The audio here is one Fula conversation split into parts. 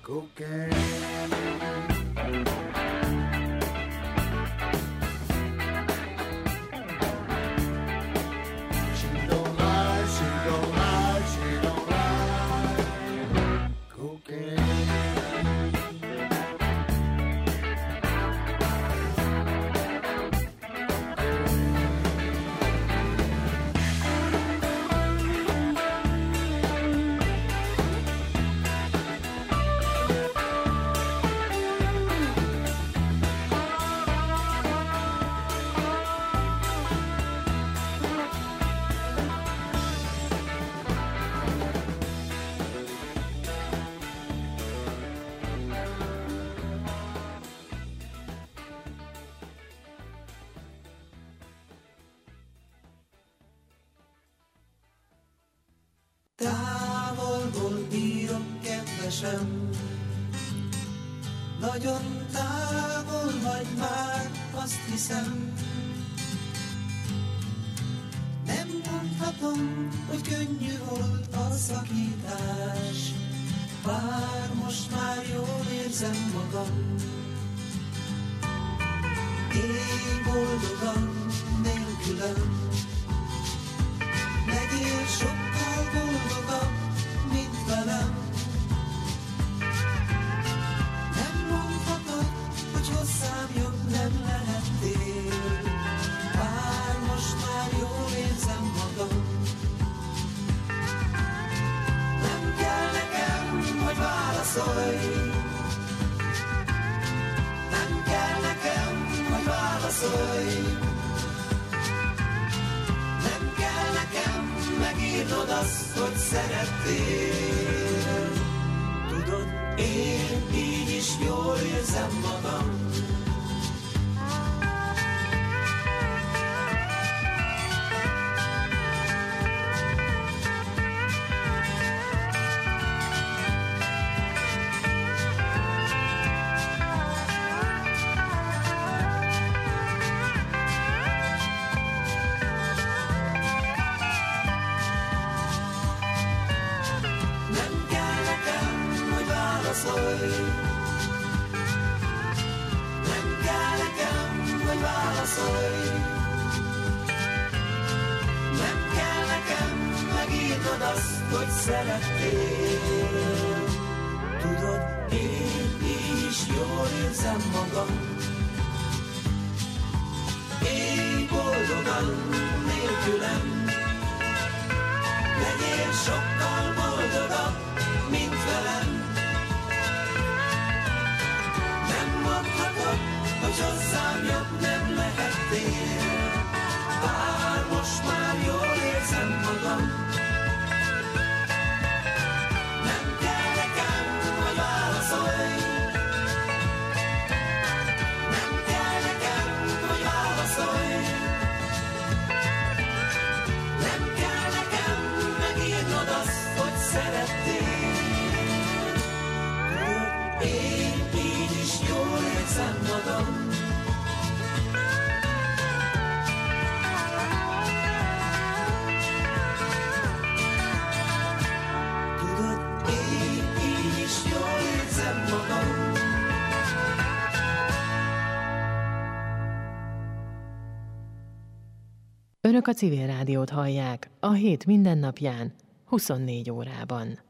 Távolból írok, kedvesem, nagyon távol vagy már, azt hiszem. Nem mondhatom, hogy könnyű volt a szakítás, bár most már jól érzem magam. Élj boldogan, nélkülem, legyél sokkal boldogabb, mint velem. Nem mondhatod, hogy hozzám jobb nem lehettél, bár most már jól érzem magam. Nem kell nekem, hogy válaszolj, nem kell nekem, hogy válaszolj. Megírnod azt, hogy szerettél. Tudod, én így is jól érzem magam. Nem kell nekem, hogy válaszolj. Nem kell nekem megírnod azt, hogy szerettél. Tudod, én így is jól érzem magam. Élj boldogan, nélkülem, legyél sokkal boldogabb, mint velem. Hogy hozzám jobb nem lehettél, bár most már jól érzem magam. Nem kell nekem, hogy válaszolj. Nem kell nekem, hogy válaszolj. Nem kell nekem megírnod azt, hogy szerettél. Én így is jól érzem magam. Önök a Civil Rádiót hallják a hét mindennapján, 24 órában.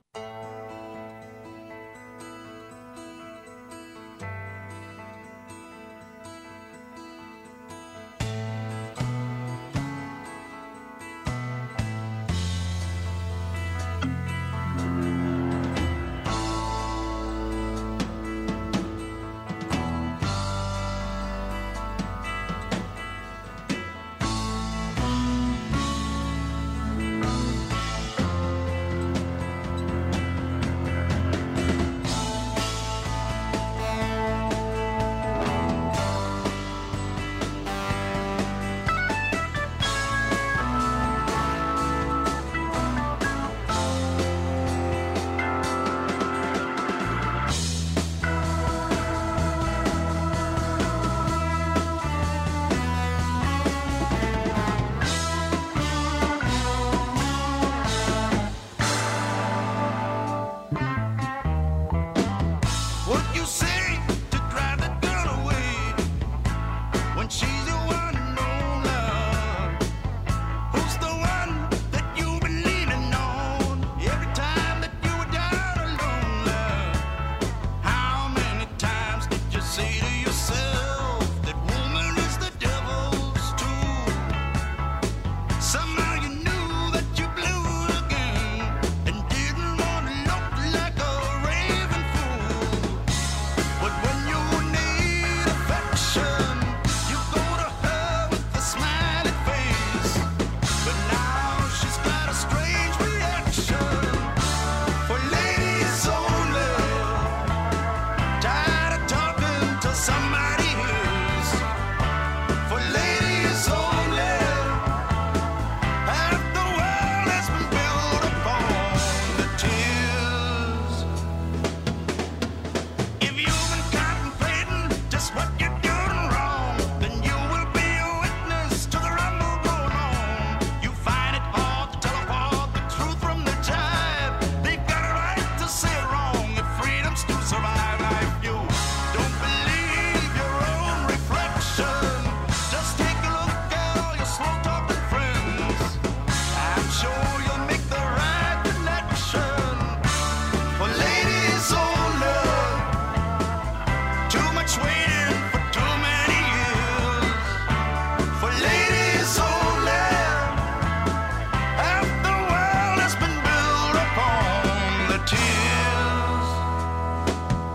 to survive life. You don't believe your own reflection. Just take a look at all your slow-talking friends. I'm sure you'll make the right connection. For ladies only, too much waiting for too many years. For ladies only, half the world has been built upon the tears.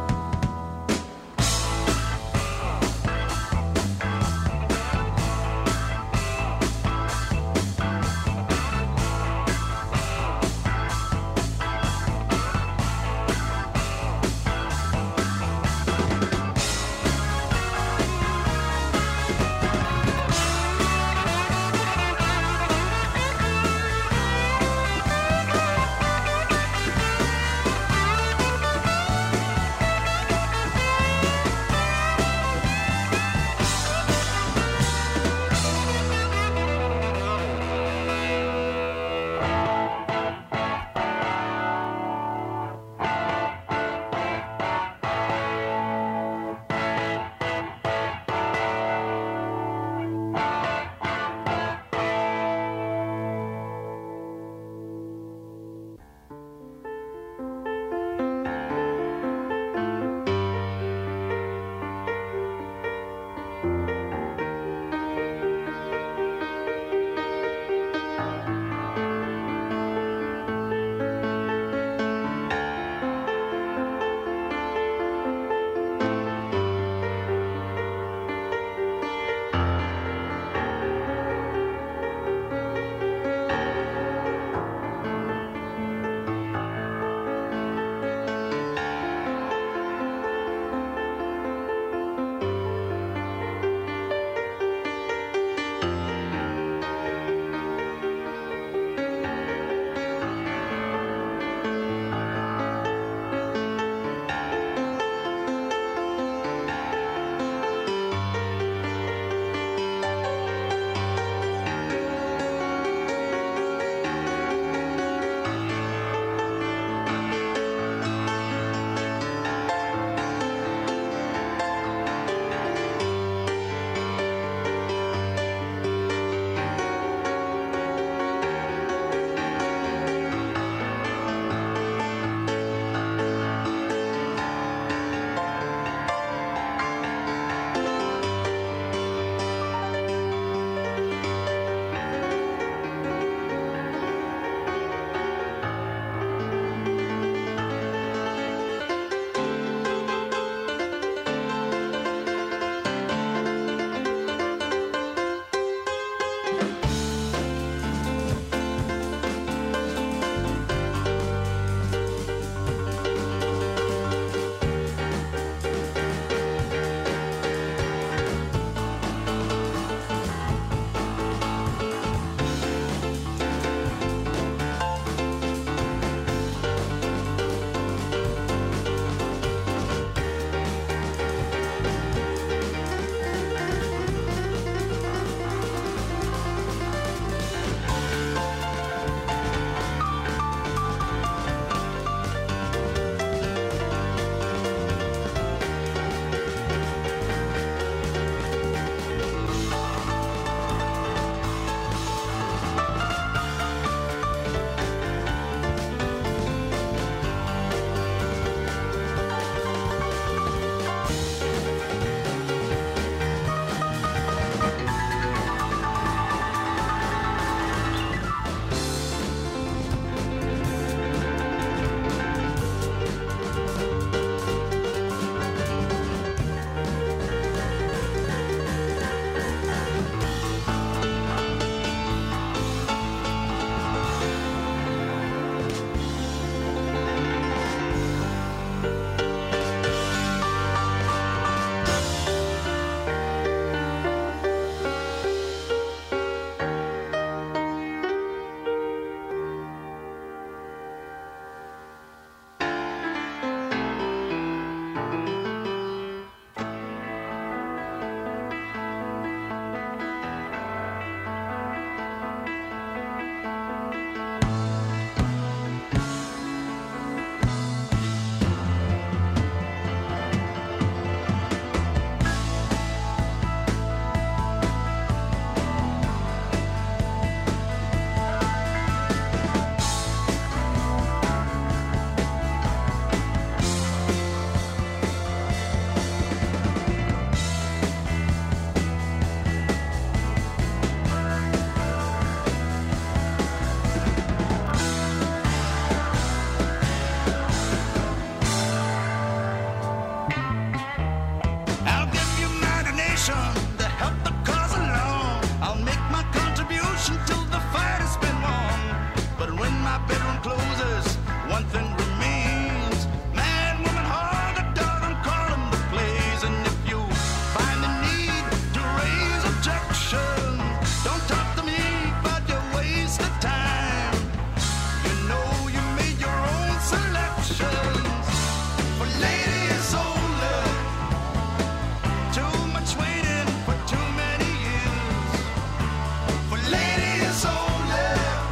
I'll give you my donation to help the cause along. I'll make my contribution till the fight has been won. But when my bedroom closes, one thing remains. Man, woman, hog, a dog, I'm calling the plays. And if you find the need to raise objection, don't talk to me about your waste of time. You know you made your own selections. For ladies only, too much waiting for too many years. For ladies only,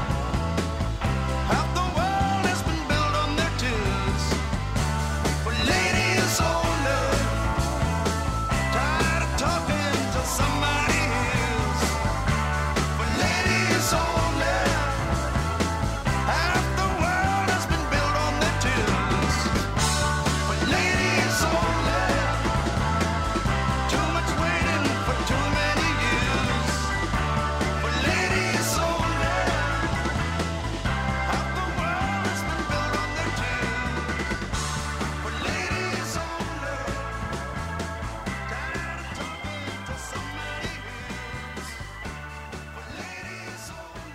half the world has been built on their tears. For ladies only, tired of talking till somebody hears. For ladies only, half the world has been built on their tears. For ladies only, too much waiting for too many years. For ladies only, half the world has been built on their tears. For ladies only, tired of talking till somebody hears. For ladies only.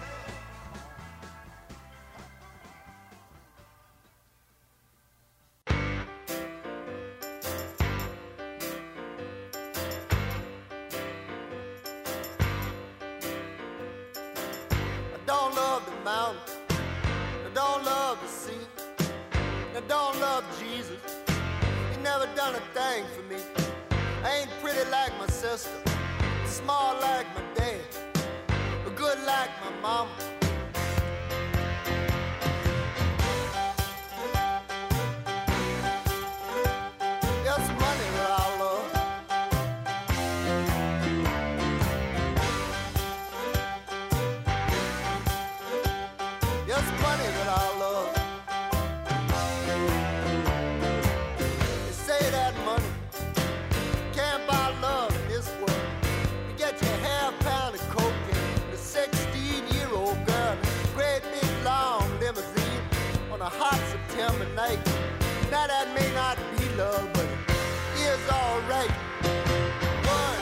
I don't love the mountains, I don't love the sea, I don't love Jesus. He never done a thing for me. I ain't pretty like my sister, small like my dad, but good like my mama. It's money that I love. It's money that I love. They say that money can't buy love in this world. You get your half pound of coke and a 16-year-old girl in a great big long limousine on a hot September night. Now that may not be love, but it is alright. 1,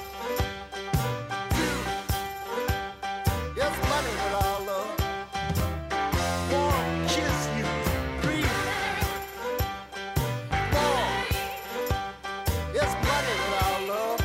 2, it's money that I love. 1, kiss you. 3, 4, it's money that I love.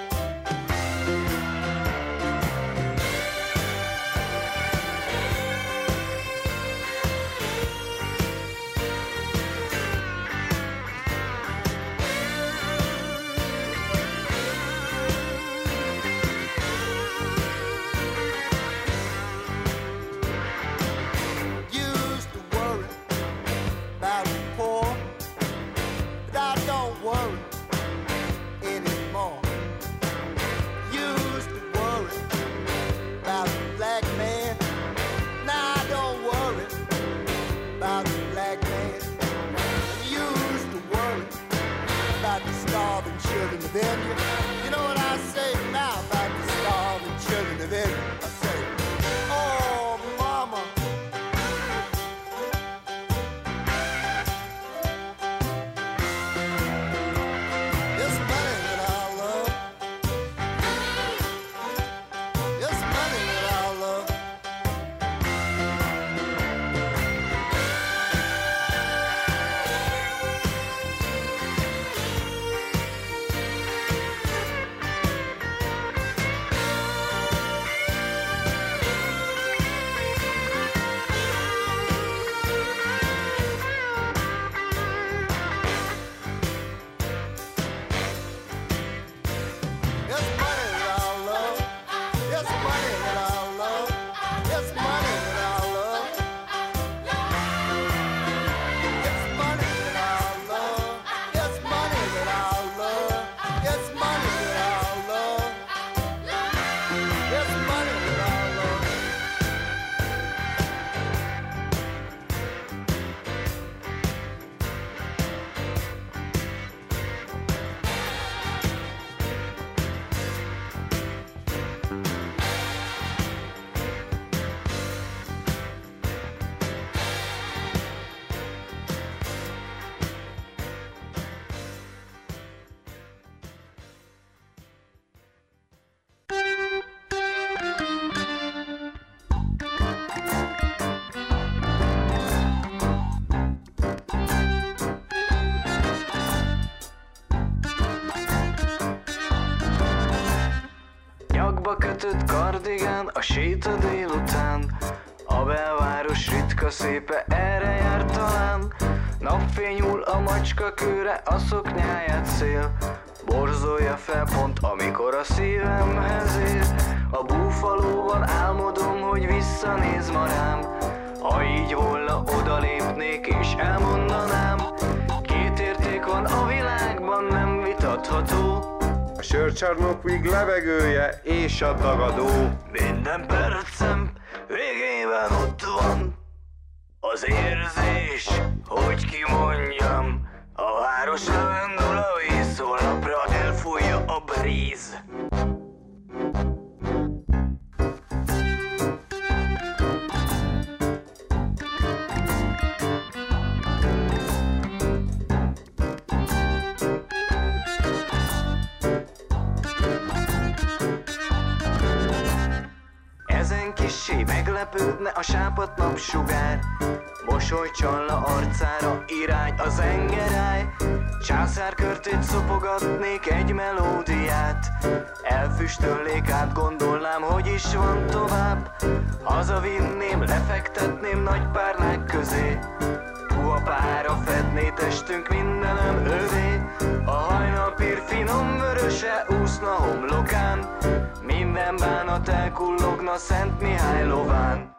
Used to worry about the poor, but I don't worry anymore. Used to worry about the black man, now I don't worry about the black man. Used to worry about the starving children of India. You know what I say now about the starving children of India? I say, oh mama, it's money that I love. It's money that I love. kötött kardigán, a séta délután. A belváros ritka szépe, erre jár talán. Napfény hull a macska kőre, a szoknyáját szél borzolja fel pont, amikor a szívemhez ér. A búfalóban álmodom, hogy visszanéz ma rám. Ha így volna, odalépnék és elmondanám. Két érték van a világban, nem vitatható. A sörcsarnok levegője és a tagadó. Minden percem végében ott van az érzés, hogy kimondjam. A város levendul a víz, holnapra elfújja a bríz. Ezen kissé meglepődne a sápadt napsugár. Mosoly csalla arcára, irány a zengeráj. Császárkörtét szopogatnék egy melódiát. Elfüstölnék, átgondolnám, hogy is van tovább. Hazavinném, lefektetném nagy párnák közé. Puha pára fedné testünk, mindenem övé. A hajnalpír finom vöröse úszna homlokán. Minden bánat elkullogna Szent Mihály lován.